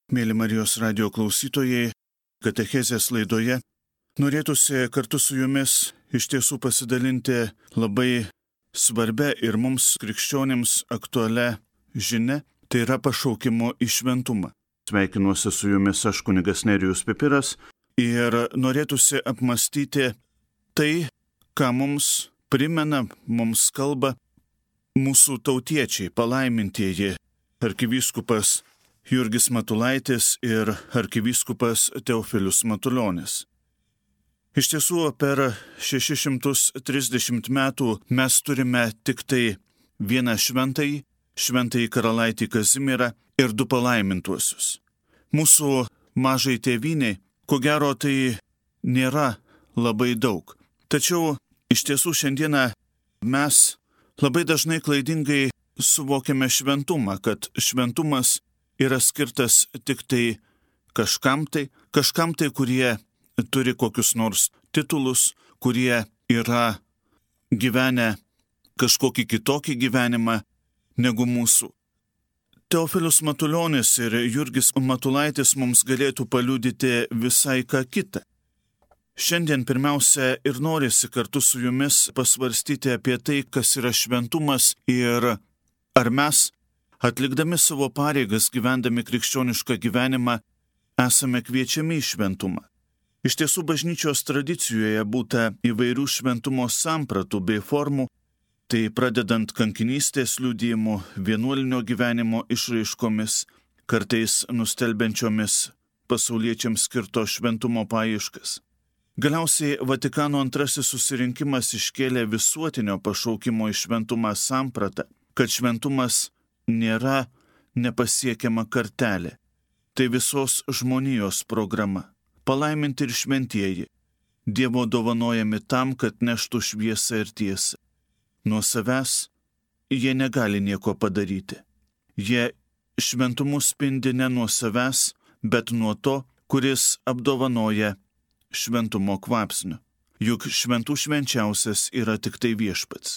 Mėly Marijos radio klausytojai, katechezės laidoje norėtųsi kartu su jumis iš tiesų pasidalinti labai svarbia ir mums krikščionims aktualia žinia, tai yra pašaukimo į šventumą. Sveikinuosi su jumis aš kunigas Nerijus Pipiras ir norėtųsi apmastyti tai, ką mums primena, mums kalba mūsų tautiečiai, palaimintieji arkivyskupas Jurgis Matulaitis ir arkivyskupas Teofilius Matulionis. Iš tiesų, per 630 metų mes turime tik tai vieną šventąjį karalaitį Kazimierą ir du palaimintuosius. Mūsų mažai tėvyniai, ko gero, tai nėra labai daug. Tačiau iš tiesų šiandieną mes labai dažnai klaidingai suvokiame šventumą, kad šventumas yra skirtas tik tai kažkam tai, kurie turi kokius nors titulus, kurie yra gyvenę kažkokį kitokį gyvenimą negu mūsų. Teofilius Matulionis ir Jurgis Matulaitis mums galėtų paliudyti visai ką kitą. Šiandien pirmiausia ir norisi kartu su jumis pasvarstyti apie tai, kas yra šventumas ir ar mes, atlikdami savo pareigas, gyvendami krikščionišką gyvenimą, esame kviečiami į šventumą. Iš tiesų, bažnyčios tradicijoje būta įvairių šventumo sampratų bei formų, tai pradedant kankinystės liudijimu, vienuolinio gyvenimo išraiškomis, kartais nustelbiančiomis pasauliečiams skirto šventumo paieškas. Galiausiai Vatikano antrasis susirinkimas iškėlė visuotinio pašaukimo į šventumą sampratą, kad šventumas nėra nepasiekiama kartelė. Tai visos žmonijos programa. Palaiminti ir šventieji. Dievo dovanojami tam, kad neštų šviesą ir tiesą. Nuo savęs jie negali nieko padaryti. Jie šventumu spindi ne nuo savęs, bet nuo to, kuris apdovanoja šventumo kvapsniu. Juk šventų švenčiausias yra tik tai Viešpats.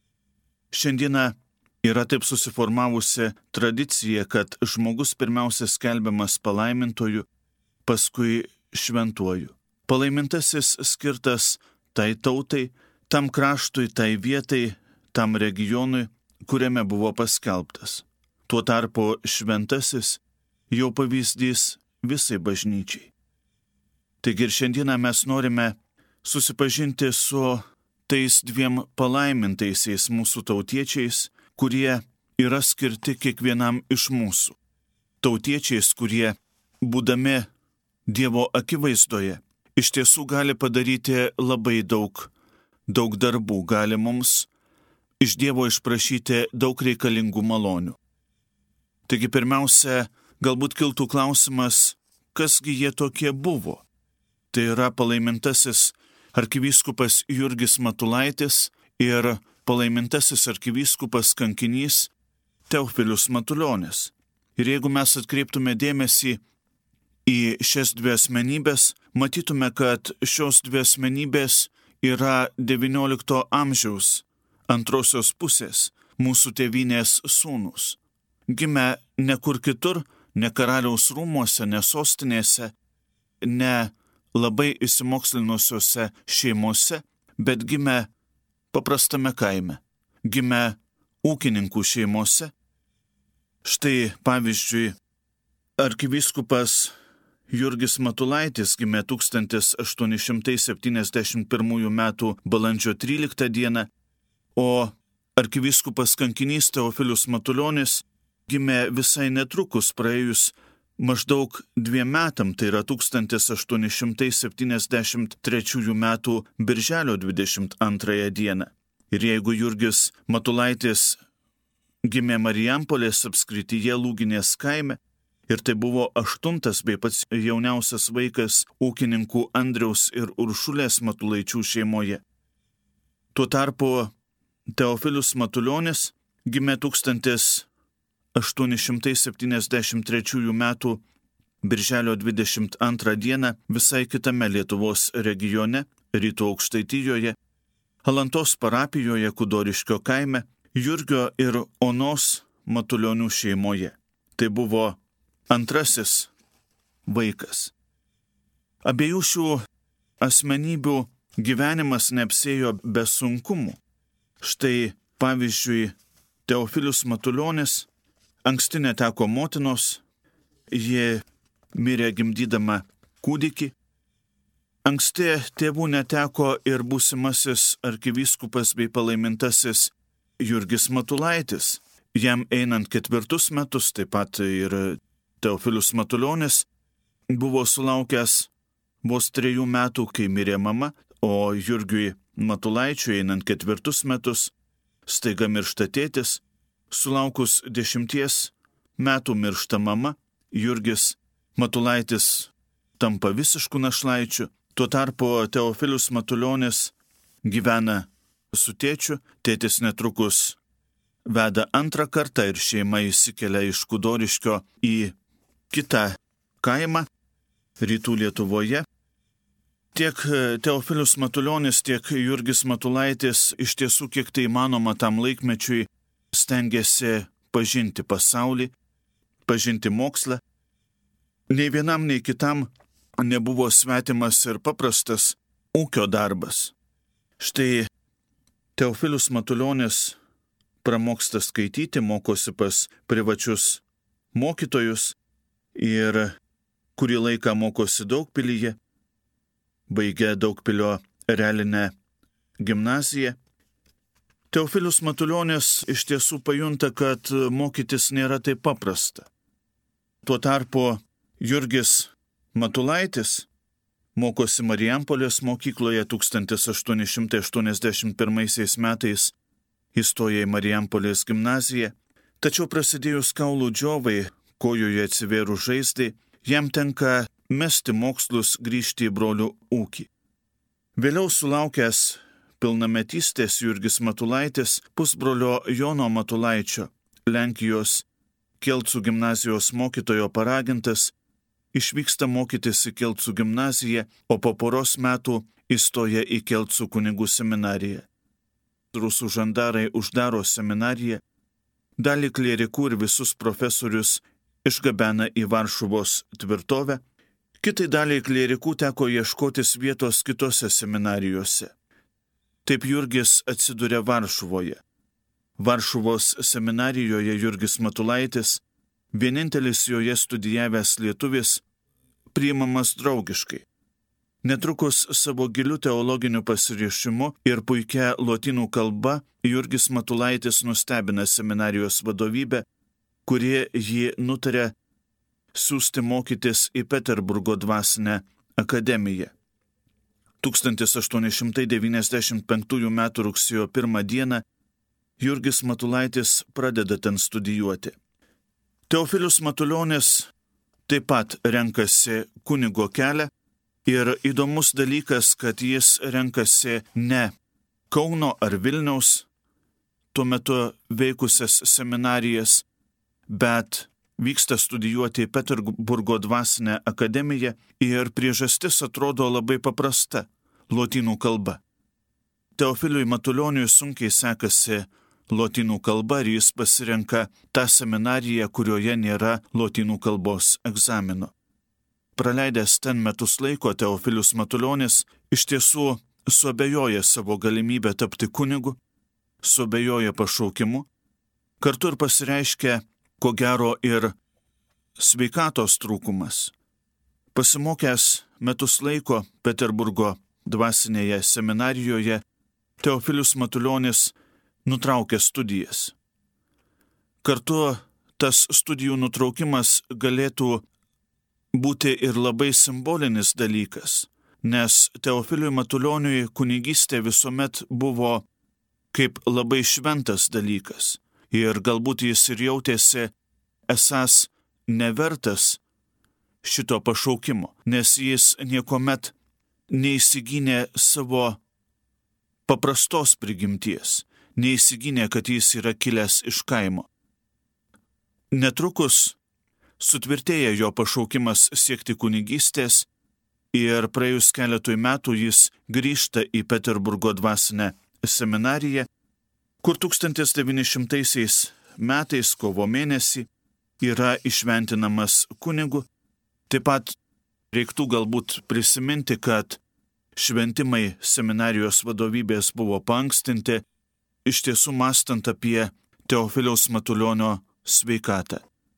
Šiandieną yra taip susiformavusi tradicija, kad žmogus pirmiausia skelbiamas palaimintoju, paskui šventuoju. Palaimintasis skirtas tai tautai, tam kraštui, tai vietai, tam regionui, kuriame buvo paskelbtas. Tuo tarpu šventasis jau pavyzdys visai bažnyčiai. Taigi ir šiandieną mes norime susipažinti su tais dviem palaimintaisiais mūsų tautiečiais, kurie yra skirti kiekvienam iš mūsų. Tautiečiais, kurie, būdami Dievo akivaizdoje, iš tiesų gali padaryti labai daug darbų, gali mums iš Dievo išprašyti daug reikalingų malonių. Taigi pirmiausia, galbūt kiltų klausimas, kasgi jie tokie buvo. Tai yra palaimintasis arkivyskupas Jurgis Matulaitis ir palaimintasis arkivyskupas kankinys Teofilius Matulionis. Ir jeigu mes atkreiptume dėmesį į šias dvi asmenybės, matytume, kad šios dvi asmenybės yra XIX amžiaus antrosios pusės mūsų tėvynės sūnūs. Gimę ne kur kitur, ne karaliaus rūmuose, ne sostinėse, ne labai įsimokslinusiose šeimose, bet gimę paprastame kaime, gimę ūkininkų šeimose. Štai pavyzdžiui, arkivyskupas Jurgis Matulaitis gimė 1871 m. balandžio 13 d., o arkivyskupas kankinys Teofilius Matulionis gimė visai netrukus praėjus maždaug 2 metam, tai yra 1873 m. birželio 22 d. Ir jeigu Jurgis Matulaitis gimė Marijampolės apskrityje Lūginės kaime, ir tai buvo 8. bei pats jauniausias vaikas ūkininkų Andriaus ir Uršulės Matulaičių šeimoje. Tuo tarpu Teofilius Matulionis gimė 1873 m. birželio 22 d. visai kitame Lietuvos regione, Rytų Aukštaitijoje, Alantos parapijoje Kudoriškio kaime, Jurgio ir Onos Matulionių šeimoje. Tai buvo antrasis vaikas. Abiejų šių asmenybių gyvenimas neapsėjo be sunkumų. Štai pavyzdžiui, Teofilius Matulionis anksti neteko motinos, ji mirė gimdydama kūdikį. Anksti tėvų neteko ir būsimasis arkivyskupas bei palaimintasis Jurgis Matulaitis. Jam einant 4 metus, taip pat ir Teofilius Matulionis buvo sulaukęs vos 3 metų, kai mirė mama, o Jurgiui Matulaičiui einant 4 metus staiga miršta tėtis, sulaukus 10 metų miršta mama, Jurgis Matulaitis tampa visišku našlaičiu, tuo tarpu Teofilius Matulionis gyvena su tėčiu, tėtis netrukus veda 2 kartą ir šeima įsikelia iš Kudoriškio į kitą kaimą rytų Lietuvoje. Tiek Teofilius Matulionis, tiek Jurgis Matulaitis iš tiesų, kiek tai įmanoma tam laikmečiui, stengiasi pažinti pasaulį, pažinti mokslą. Nei vienam, nei kitam nebuvo svetimas ir paprastas ūkio darbas. Štai Teofilius Matulionis pramoksta skaityti, mokosi pas privačius mokytojus ir kurį laiką mokosi Daugpilyje, baigia Daugpilio realinę gimnaziją. Teofilius Matulionis iš tiesų pajunta, kad mokytis nėra taip paprasta. Tuo tarpu Jurgis Matulaitis mokosi Marijampolės mokykloje 1881 metais, įstoja į Marijampolės gimnaziją, tačiau prasidėjus kaulų džiovai, kojoje atsivėrus žaizdai, jam tenka mesti mokslus, grįžti į brolių ūkį. Vėliau sulaukęs pilnametystės Jurgis Matulaitis, pusbrolio Jono Matulaičio, Lenkijos Kelcų gimnazijos mokytojo paragintas, išvyksta mokytis į Kelcų gimnaziją, o po poros metų įstoja į Kelcų kunigų seminariją. Rusų žandarai uždaro seminariją, dalį klierikų ir visus profesorius išgabena į Varšuvos tvirtovę, kitai daliai klierikų teko ieškotis vietos kitose seminarijose. Taip Jurgis atsiduria Varšuvoje. Varšuvos seminarijoje Jurgis Matulaitis, vienintelis joje studijavęs lietuvis, priimamas draugiškai. Netrukus savo giliu teologiniu pasiryšimu ir puikia lotynų kalba Jurgis Matulaitis nustebina seminarijos vadovybę, kurie jį nutarė siųsti mokytis į Peterburgo dvasinę akademiją. 1895 m. rugsėjo 1 dieną Jurgis Matulaitis pradeda ten studijuoti. Teofilius Matulionis taip pat renkasi kunigo kelią ir įdomus dalykas, kad jis renkasi ne Kauno ar Vilniaus tuo metu veikusias seminarijas, bet vyksta studijuoti į Peterburgo dvasinę akademiją ir priežastis atrodo labai paprasta – lotynų kalba. Teofiliui Matulioniui sunkiai sekasi lotynų kalba ir jis pasirenka tą seminariją, kurioje nėra lotynų kalbos egzamino. Praleidęs ten metus laiko, Teofilius Matulionis iš tiesų suabejoja savo galimybę tapti kunigu, suabejoja pašaukimu, kartu ir pasireiškia, ko gero, ir sveikatos trūkumas. Pasimokęs metus laiko Peterburgo dvasinėje seminarijoje, Teofilius Matulionis nutraukė studijas. Kartu tas studijų nutraukimas galėtų būti ir labai simbolinis dalykas, nes Teofiliui Matulioniui kunigystė visuomet buvo kaip labai šventas dalykas ir galbūt jis ir jautėsi esąs nevertas šito pašaukimo, nes jis niekuomet neįsigynė savo paprastos prigimties, neįsigynė, kad jis yra kilęs iš kaimo. Netrukus sutvirtėja jo pašaukimas siekti kunigystės ir praėjus keletui metų jis grįžta į Peterburgo dvasinę seminariją, kur 1900 metais kovo mėnesį yra išventinamas kunigu Taip pat reiktų galbūt prisiminti, kad šventimai seminarijos vadovybės buvo paankstinti, iš tiesų mąstant apie Teofiliaus Matulionio sveikatą.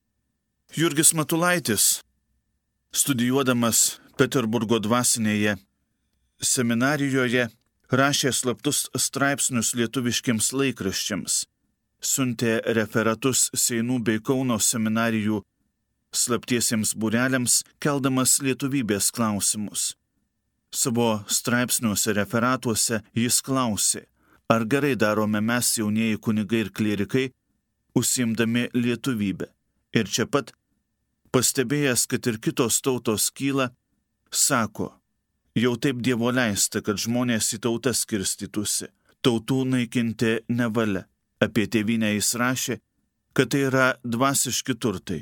Jurgis Matulaitis, studijuodamas Peterburgo dvasinėje seminarijoje, rašė slaptus straipsnius lietuviškiams laikraščiams, siuntė referatus Seinų bei Kauno seminarijų slaptiesiems būreliams, keldamas lietuvybės klausimus. Savo straipsniuose referatuose jis klausė, ar gerai darome mes jaunieji kunigai ir klierikai, užsiimdami lietuvybę. Ir čia pat, pastebėjęs, kad ir kitos tautos kyla, sako, jau taip Dievo leista, kad žmonės į tautas skirstytųsi, tautų naikinti nevalia. Apie tėvynę jis rašė, kad tai yra dvasiški turtai.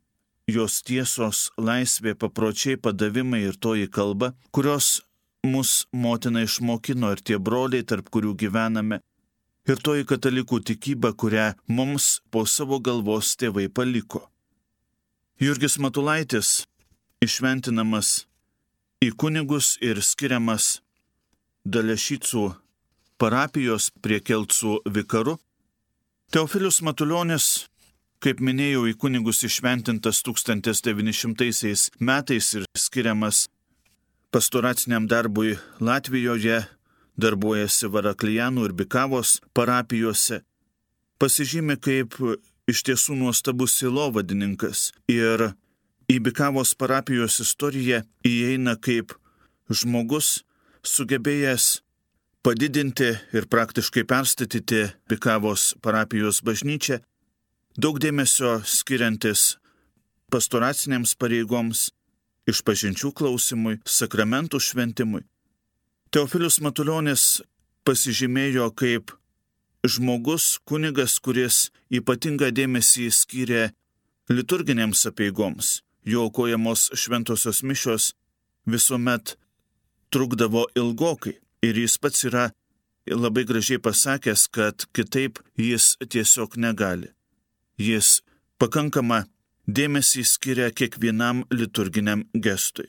Jos tiesos, laisvė, papročiai, padavimai ir toji kalba, kurios mus motina išmokino ir tie broliai, tarp kurių gyvename, ir toji katalikų tikyba, kurią mums po savo galvos tėvai paliko. Jurgis Matulaitis, išventinamas į kunigus ir skiriamas Dalešycų parapijos prie Kelcų vikaru, Teofilius Matulionis, kaip minėjau, į kunigus išventintas 1900 metais ir skiriamas pastoraciniam darbui Latvijoje, darbuojasi Varaklijanų ir Bikavos parapijose, pasižymi kaip iš tiesų nuostabus sielovadininkas ir į Bikavos parapijos istoriją įeina kaip žmogus sugebėjęs padidinti ir praktiškai perstatyti Bikavos parapijos bažnyčią, daug dėmesio skiriantis pastoracinėms pareigoms, išpažinčių klausimui, sakramentų šventimui. Teofilius Matulionis pasižymėjo kaip žmogus, kunigas, kuris ypatingą dėmesį skyrė liturginėms apeigoms. Jo aukojamos šventosios mišios visuomet trukdavo ilgokai ir jis pats yra labai gražiai pasakęs, kad kitaip jis tiesiog negali. Jis pakankamą dėmesį skiria kiekvienam liturginiam gestui.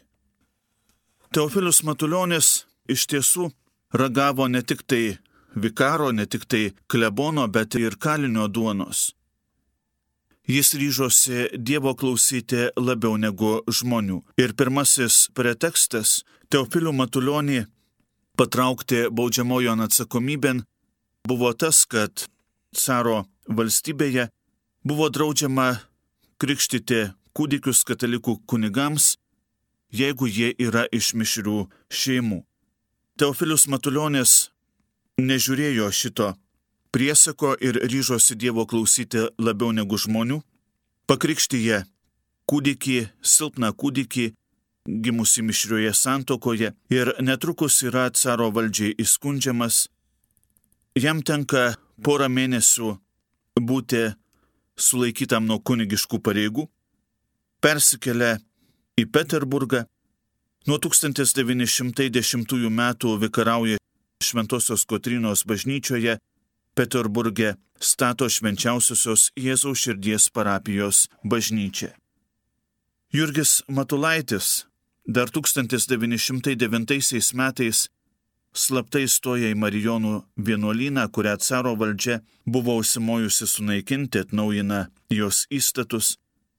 Teofilius Matulionis iš tiesų ragavo ne tik tai vikaro, ne tik tai klebono, bet ir kalinio duonos. Jis ryžosi Dievo klausyti labiau negu žmonių. Ir pirmasis pretekstas Teofilių Matulionį patraukti baudžiamojon atsakomybėn buvo tas, kad caro valstybėje buvo draudžiama krikštyti kūdikius katalikų kunigams, jeigu jie yra iš mišrių šeimų. Teofilius Matulionis nežiūrėjo šito priesako ir ryžosi Dievo klausyti labiau negu žmonių, pakrikštyje kūdikį, silpną kūdikį, gimusi mišrioje santuokoje ir netrukus yra caro valdžiai įskundžiamas. Jam tenka porą mėnesių būti sulaikytam nuo kunigiškų pareigų, persikelia į Peterburgą, nuo 1910 metų vikarauja Šventosios Kotrynos bažnyčioje, Peterburge stato švenčiausiosios Jėzaus širdies parapijos bažnyčią. Jurgis Matulaitis dar 1909 metais slaptai stoja į Marijonų vienuolyną, kurią caro valdžia buvo užsimojusi sunaikinti, atnaujina jos įstatus.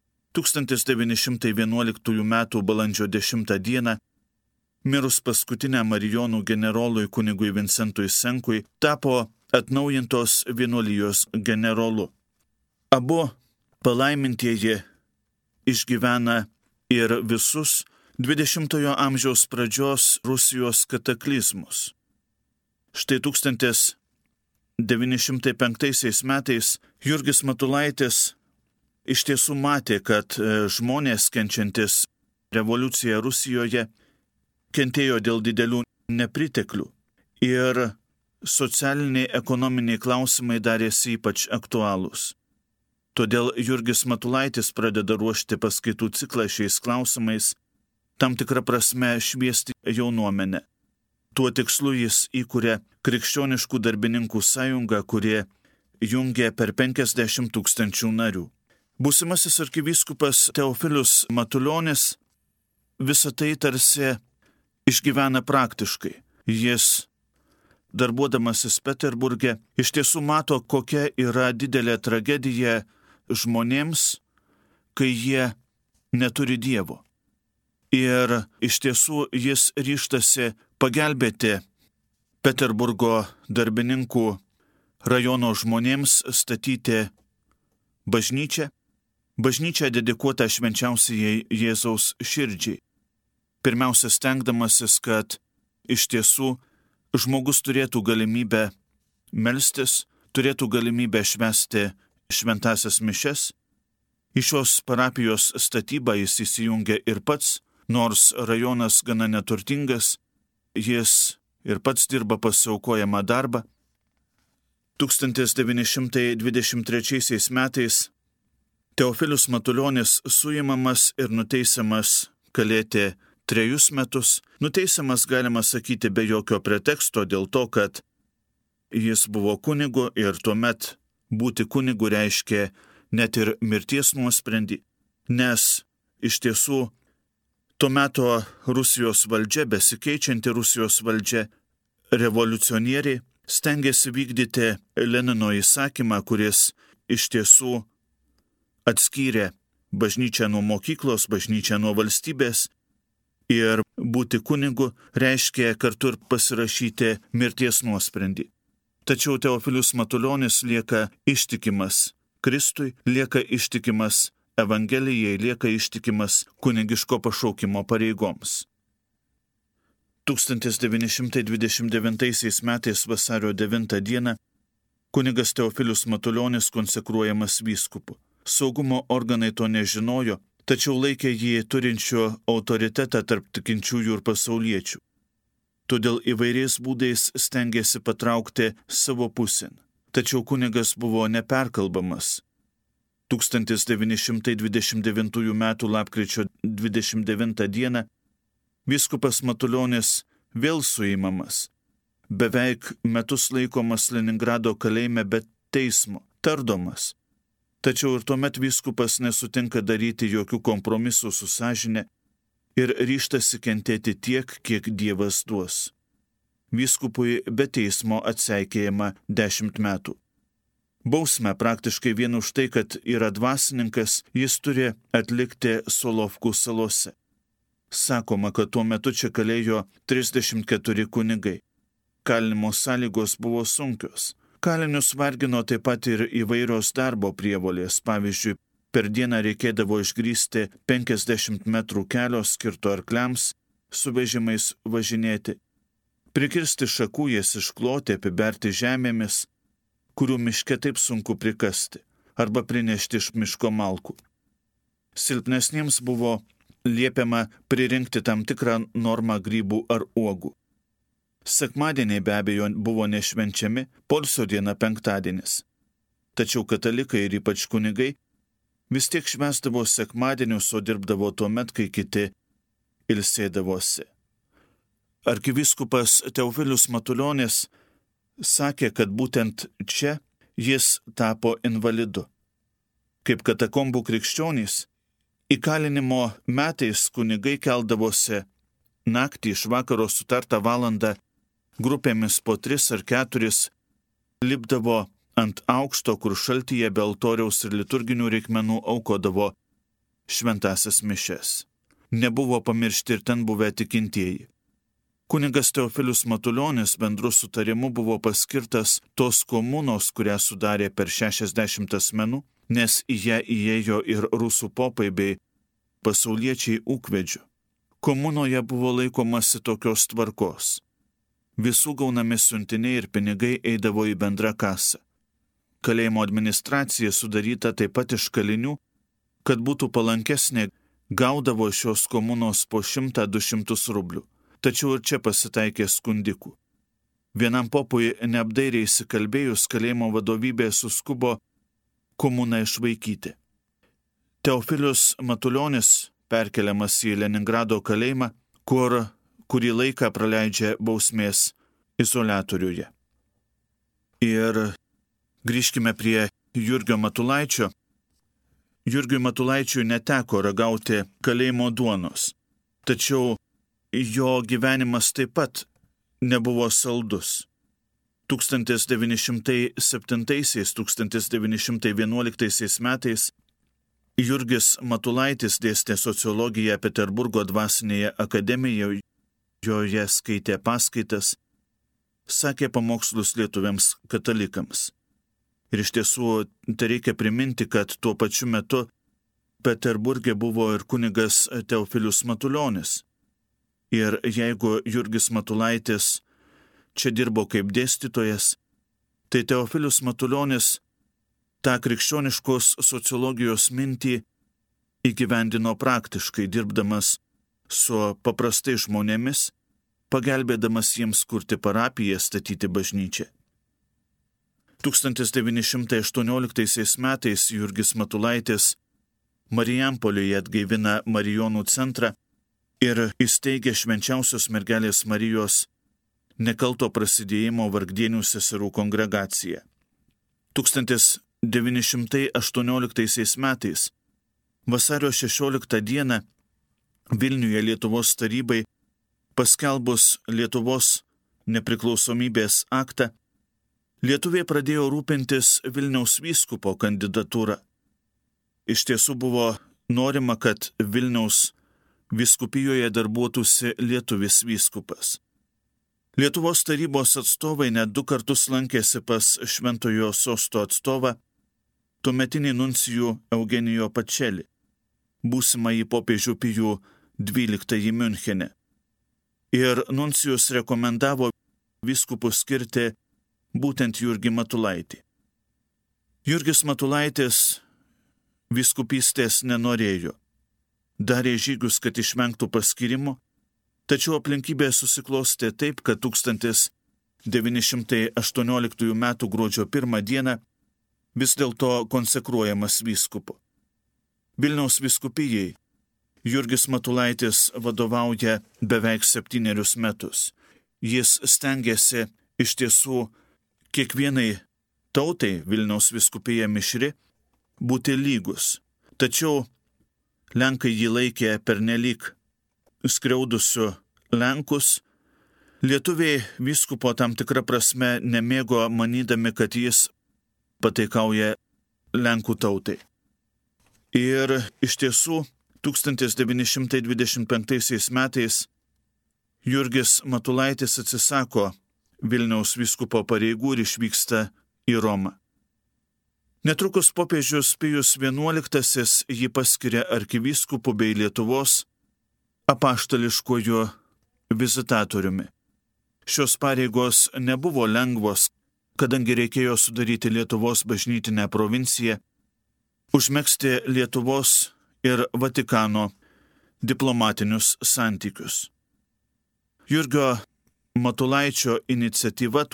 1911 m. balandžio 10 d. mirus paskutiniam Marijonų generolui kunigui Vincentui Senkui, tapo atnaujintos vienuolijos generolu. Abu palaimintieji išgyvena ir visus 20-ojo amžiaus pradžios Rusijos kataklizmus. Štai 1905 metais Jurgis Matulaitis iš tiesų matė, kad žmonės kenčiantis revoliuciją Rusijoje kentėjo dėl didelių nepriteklių ir socialiniai ekonominiai klausimai darėsi ypač aktualūs. Todėl Jurgis Matulaitis pradeda ruošti paskaitų ciklą šiais klausimais, tam tikrą prasme šviesti jaunuomenę. Tuo tikslu jis įkuria Krikščioniškų darbininkų sąjungą, kurie jungia per 50 000 narių. Būsimasis arkivyskupas Teofilius Matulionis visą tai tarsi išgyvena praktiškai. Jis, darbuodamasis Peterburge, iš tiesų mato, kokia yra didelė tragedija žmonėms, kai jie neturi Dievo. Ir iš tiesų jis ryžtasi pagelbėti Peterburgo darbininkų rajono žmonėms statyti bažnyčią dedikuotą švenčiausiai Jėzaus širdžiai. Pirmiausia, stengdamasis, kad iš tiesų žmogus turėtų galimybę melstis, turėtų galimybę švęsti šventąsias mišes. Į šios parapijos statybą jis įsijungia ir pats, nors rajonas gana neturtingas, jis ir pats dirba pasiaukojamą darbą. 1923 metais Teofilius Matulionis suimamas ir nuteisiamas kalėti 3 metus. Nuteisiamas, galima sakyti, be jokio preteksto dėl to, kad jis buvo kunigu ir tuomet būti kunigu reiškia net ir mirties nuosprendį, nes iš tiesų tuo metu Rusijos valdžia, besikeičianti Rusijos valdžia, revoliucionieriai stengiasi vykdyti Lenino įsakymą, kuris iš tiesų atskyrė bažnyčią nuo mokyklos, bažnyčią nuo valstybės, ir būti kunigu reiškia kartu ir pasirašyti mirties nuosprendį. Tačiau Teofilius Matulionis lieka ištikimas Kristui, lieka ištikimas Evangelijai, lieka ištikimas kunigiško pašaukimo pareigoms. 1929 metais vasario 9 dieną kunigas Teofilius Matulionis konsekruojamas vyskupu. Saugumo organai to nežinojo, tačiau laikė jį turinčiu autoritetą tarp tikinčiųjų ir pasauliečių. Todėl įvairiais būdais stengėsi patraukti savo pusėn. Tačiau kunigas buvo neperkalbamas. 1929 m. lapkričio 29 d. vyskupas Matulionis vėl suimamas. Beveik metus laikomas Leningrado kalėjime be teismo, tardomas. Tačiau ir tuomet vyskupas nesutinka daryti jokių kompromisų su sąžine ir ryžtasi kentėti tiek, kiek Dievas duos. Vyskupui be teismo atseikėjama 10 metų. Bausmę praktiškai vien už tai, kad yra dvasininkas, jis turi atlikti Solovkų salose. Sakoma, kad tuo metu čia kalėjo 34 kunigai. Kalinimo sąlygos buvo sunkios. Kalinius vargino taip pat ir įvairios darbo prievolės. Pavyzdžiui, per dieną reikėdavo išgrįsti 50 metrų kelio skirto arkliams, su vežimais važinėti. Prikirsti šakų, jas iškloti, apiberti žemėmis, kurių miške taip sunku prikasti, arba prinešti iš miško malkų. Silpnesniems buvo liepiama pririnkti tam tikrą normą grybų ar uogų. Sekmadieniai be abejo buvo nešvenčiami, poilsio diena penktadienis. Tačiau katalikai ir ypač kunigai vis tiek švęsdavo sekmadienius, o dirbdavo tuo met, kai kiti ilsėdavosi. Arkivyskupas Teofilius Matulionis sakė, kad būtent čia jis tapo invalidu. Kaip katakombų krikščionys, įkalinimo metais kunigai keldavosi naktį iš vakaro sutartą valandą grupėmis po 3 ar 4, lipdavo ant aukšto, kur šaltyje be altoriaus ir liturginių reikmenų aukodavo šventąsias mišes. Nebuvo pamiršti ir ten buvę tikintieji. Kunigas Teofilius Matulionis bendru sutarimu buvo paskirtas tos komunos, kurią sudarė per 60 asmenų, nes į ją įėjo ir rusų popai bei pasauliečiai ūkvedžių. Komunoje buvo laikomasi tokios tvarkos. Visų gaunami siuntiniai ir pinigai eidavo į bendrą kasą. Kalėjimo administracija sudaryta taip pat iš kalinių, kad būtų palankesnė, gaudavo šios komunos po 100-200 rublių. Tačiau ir čia pasitaikė skundikų. Vienam popui neapdairiai įsikalbėjus, kalėjimo vadovybė suskubo komuną išvaikyti. Teofilius Matulionis perkeliamas į Leningrado kalėjimą, kur kurį laiką praleidžia bausmės izoliatoriuje. Ir grįžkime prie Jurgio Matulaičio. Jurgiui Matulaičiui neteko ragauti kalėjimo duonos. tačiau jo gyvenimas taip pat nebuvo saldus. 1907–1911 metais Jurgis Matulaitis dėstė sociologiją Peterburgo dvasinėje akademijoje, joje skaitė paskaitas, sakė pamokslus lietuviams katalikams. Ir iš tiesų tai reikia priminti, kad tuo pačiu metu Peterburge buvo ir kunigas Teofilius Matulionis. Ir jeigu Jurgis Matulaitis čia dirbo kaip dėstytojas, tai Teofilius Matulionis tą krikščioniškos sociologijos mintį įgyvendino praktiškai, dirbdamas su paprastais žmonėmis, pagelbėdamas jiems kurti parapiją, statyti bažnyčią. 1918 metais Jurgis Matulaitis Marijampolėje atgaivina Marijonų centrą ir įsteigia Švenčiausios mergelės Marijos nekalto prasidėjimo vargdienių seserų kongregaciją. 1918 metais vasario 16 dieną Vilniuje Lietuvos tarybai paskelbus Lietuvos nepriklausomybės aktą, lietuviai pradėjo rūpintis Vilniaus vyskupo kandidatūrą. Iš tiesų buvo norima, kad Vilniaus vyskupijoje darbuotųsi lietuvis vyskupas. Lietuvos tarybos atstovai net 2 kartus lankėsi pas Šventojo Sosto atstovą, tuometinį nuncijų Eugenijo Pačelį, būsimąjį popiežių Pijų XII Miunchene. Ir nuncijus rekomendavo vyskupus skirti būtent Jurgį Matulaitį. Jurgis Matulaitis vyskupystės nenorėjo, darė žygius, kad išvengtų paskyrimo, tačiau aplinkybės susiklostė taip, kad 1918 m. gruodžio 1 dieną vis dėlto konsekruojamas vyskupu. Vilniaus vyskupijai Jurgis Matulaitis vadovauja beveik 7 metus. Jis stengiasi iš tiesų kiekvienai tautai, Vilniaus vyskupija mišri, būti lygus. Tačiau Lenkai jį laikė pernelyg skriaudusiu Lenkus. Lietuviai vyskupo tam tikrą prasme nemėgo, manydami, kad jis pataikauja Lenkų tautai. Ir iš tiesų 1925 metais Jurgis Matulaitis atsisako Vilniaus vyskupo pareigų ir išvyksta į Romą. Netrukus popiežius Pijus XI jį paskiria arkivyskupu bei Lietuvos apaštališkuoju vizitatoriumi. Šios pareigos nebuvo lengvos, kadangi reikėjo sudaryti Lietuvos bažnytinę provinciją, užmegzti Lietuvos ir Vatikano diplomatinius santykius. Jurgio Matulaičio iniciatyva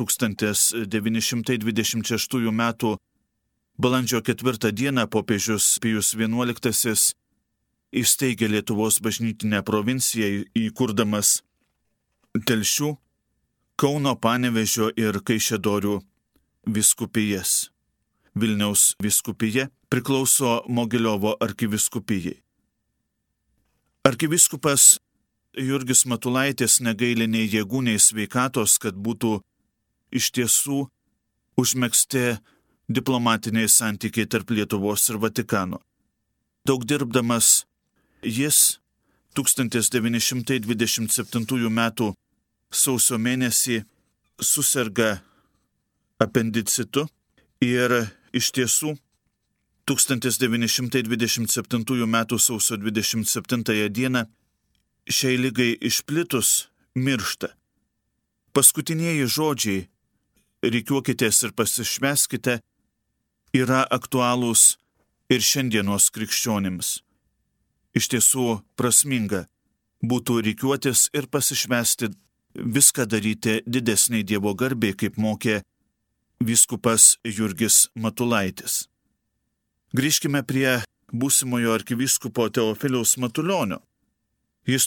1926 m. balandžio 4 dieną popiežius Pijus XI įsteigė Lietuvos bažnytinę provinciją, įkurdamas Telšių, Kauno, Panevėžio ir Kaišiadorių vyskupijas. Vilniaus vyskupija priklauso Mogiliovo arkivyskupijai. Arkivyskupas Jurgis Matulaitis negaili nei jėgų, nei sveikatos, kad būtų iš tiesų užmegzti diplomatiniai santykiai tarp Lietuvos ir Vatikano. Daug dirbdamas, jis 1927 m. sausio mėnesį suserga apendicitu ir iš tiesų 1927 m. sausio 27 dieną šiai ligai išplitus miršta. Paskutinieji žodžiai "rikiuokitės ir pasišvęskite" yra aktualūs ir šiandienos krikščionims. Iš tiesų prasminga būtų rikiuotis ir pasišvęsti, viską daryti didesniai Dievo garbei, kaip mokė vyskupas Jurgis Matulaitis. Grįžkime prie būsimojo arkivyskupo Teofiliaus Matulionio. Jis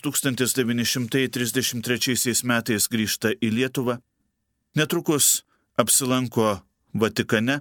1933 metais grįžta į Lietuvą, netrukus apsilanko Vatikane,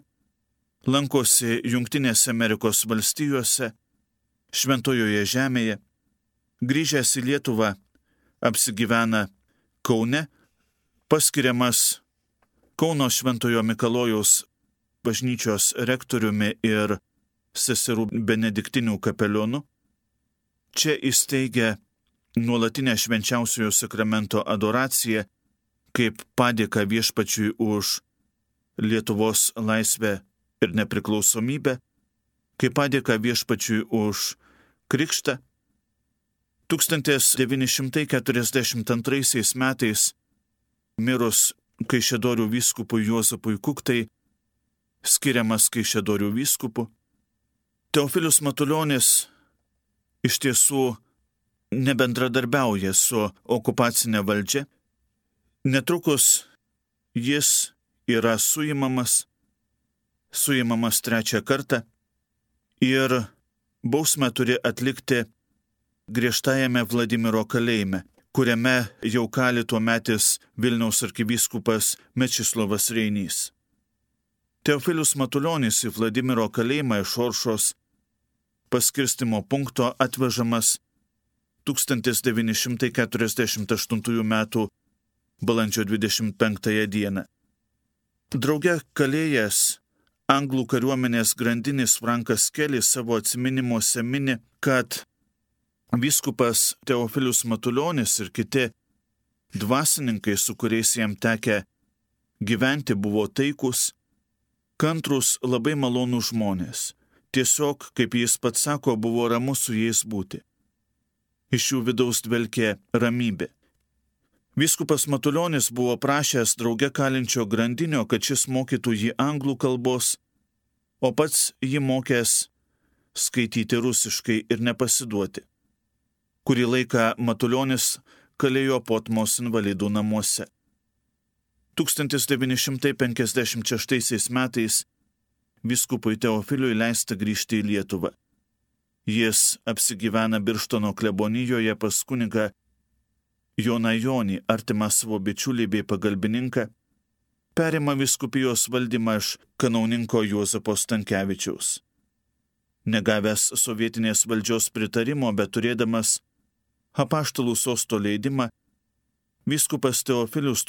lankosi Jungtinėse Amerikos valstijose, Šventojoje žemėje, grįžęs į Lietuvą apsigyvena Kaune, paskiriamas Kauno Šventojo Mikalojaus bažnyčios rektoriumi ir seserų benediktinių kapelionu. Čia įsteigia nuolatinę švenčiausiojo sakramento adoraciją kaip padėką Viešpačiui už Lietuvos laisvę ir nepriklausomybę, kaip padėką Viešpačiui už krikštą. 1942 metais mirus Kaišiadorių vyskupui Juozapui Kuktai, skiriamas Kaišiadorių vyskupu, Teofilius Matulionis iš tiesų nebendradarbiauja su okupacinė valdžia. Netrukus jis yra suimamas 3. kartą ir bausmę turi atlikti griežtajame Vladimiro kalėjime, kuriame jau kali tuometis Vilniaus arkivyskupas Mečislovas Reinys. Teofilius Matulionis į Vladimiro kalėjimą iš Oršos paskirstimo punkto atvežamas 1948 m. balandžio 25 dieną. Drauge kalėjęs anglų kariuomenės grandinis Frankas Kelis savo atsiminimuose mini, kad vyskupas Teofilius Matulionis ir kiti dvasininkai, su kuriais jam tekę gyventi, buvo taikus, kantrus, labai malonų žmonės. Tiesiog, kaip jis pats sako, buvo ramu su jais būti. Iš jų vidaus dvelkė ramybė. Vyskupas Matulionis buvo prašęs drauge kalinčio grandinio, kad šis mokytų jį anglų kalbos, o pats jį mokęs skaityti rusiškai ir nepasiduoti. Kurį laiką Matulionis kalėjo Potmos invalidų namuose. 1956 metais vyskupui Teofiliui leista grįžti į Lietuvą. Jis apsigyvena Birštono klebonijoje pas kunigą Joną Jonį, artimą savo bičiulį bei pagalbininką, perima vyskupijos valdymą iš kanauninko Juozapo Stankevičiaus. Negavęs sovietinės valdžios pritarimo, bet turėdamas apaštalų sosto leidimą, vyskupas Teofilius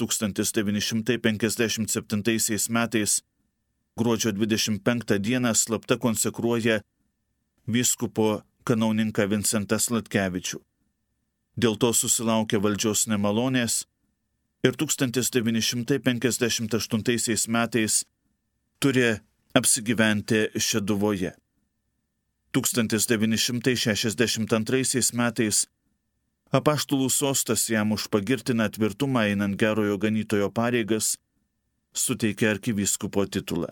1957 metais gruodžio 25 dieną slapta konsekruoja vyskupo kanauninką Vincentą Sladkevičių. Dėl to susilaukė valdžios nemalonės ir 1958 metais turi apsigyventi Šeduvoje. 1962 metais apaštalų sostas jam už pagirtiną tvirtumą einant gerojo ganytojo pareigas suteikė arkivyskupo titulą.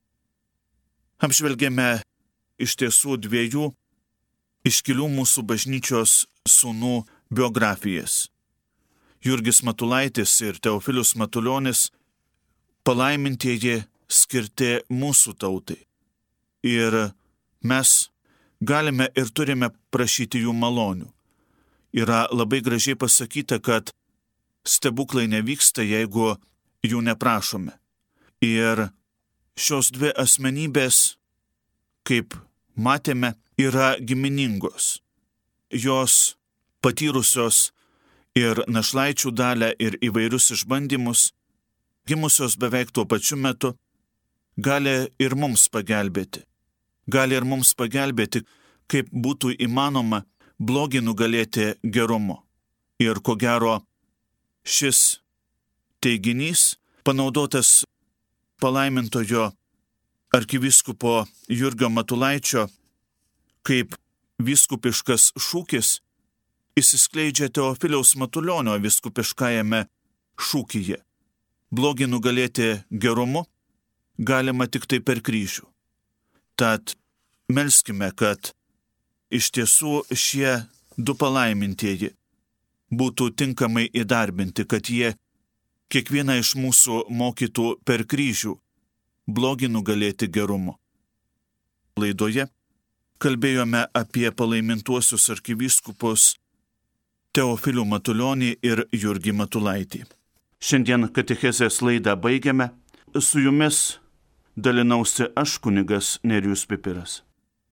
Apžvelgėme iš tiesų dviejų iškilių mūsų bažnyčios sūnų biografijas. Jurgis Matulaitis ir Teofilius Matulionis, palaimintieji, skirti mūsų tautai. Ir mes galime ir turime prašyti jų malonių. Yra labai gražiai pasakyta, kad stebuklai nevyksta, jeigu jų neprašome. Ir šios dvi asmenybės, kaip matėme, yra giminingos. Jos patyrusios ir našlaičių dalią, ir įvairius išbandymus, gimusios beveik tuo pačiu metu, gali ir mums pagelbėti. Gali ir mums pagelbėti, kaip būtų įmanoma blogį nugalėti gerumu. Ir ko gero, šis teiginys panaudotas palaimintojo arkivyskupo Jurgio Matulaičio kaip vyskupiškas šūkis išsiskleidžia Teofiliaus Matulionio vyskupiškajame šūkyje. Blogį nugalėti gerumu galima tik tai per kryžių. Tad melskime, kad iš tiesų šie du palaimintieji būtų tinkamai įdarbinti, kad jie kiekvieną iš mūsų mokytų per kryžių blogį nugalėti gerumu. Laidoje kalbėjome apie palaimintuosius arkivyskupus Teofilių Matulionį ir Jurgį Matulaitį. Šiandien katechezės laidą baigiame. Su jumis dalinausi aš, kunigas Nerijus Pipiras.